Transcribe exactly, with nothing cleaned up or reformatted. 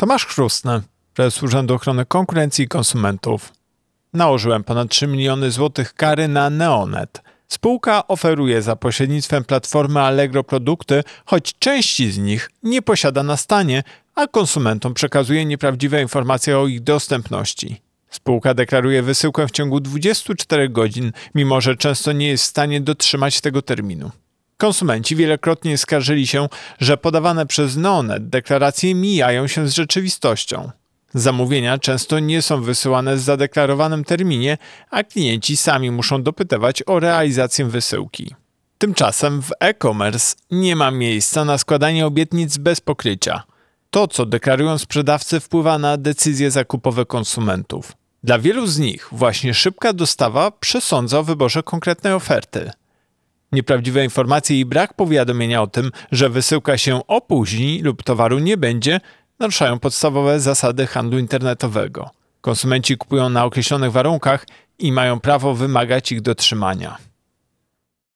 Tomasz Chrustny, prezes Urzędu Ochrony Konkurencji i Konsumentów. Nałożyłem ponad trzy miliony złotych kary na Neonet. Spółka oferuje za pośrednictwem platformy Allegro produkty, choć części z nich nie posiada na stanie, a konsumentom przekazuje nieprawdziwe informacje o ich dostępności. Spółka deklaruje wysyłkę w ciągu dwudziestu czterech godzin, mimo że często nie jest w stanie dotrzymać tego terminu. Konsumenci wielokrotnie skarżyli się, że podawane przez Neonet deklaracje mijają się z rzeczywistością. Zamówienia często nie są wysyłane w zadeklarowanym terminie, a klienci sami muszą dopytywać o realizację wysyłki. Tymczasem w e-commerce nie ma miejsca na składanie obietnic bez pokrycia. To, co deklarują sprzedawcy, wpływa na decyzje zakupowe konsumentów. Dla wielu z nich właśnie szybka dostawa przesądza o wyborze konkretnej oferty. Nieprawdziwe informacje i brak powiadomienia o tym, że wysyłka się opóźni lub towaru nie będzie, naruszają podstawowe zasady handlu internetowego. Konsumenci kupują na określonych warunkach i mają prawo wymagać ich dotrzymania.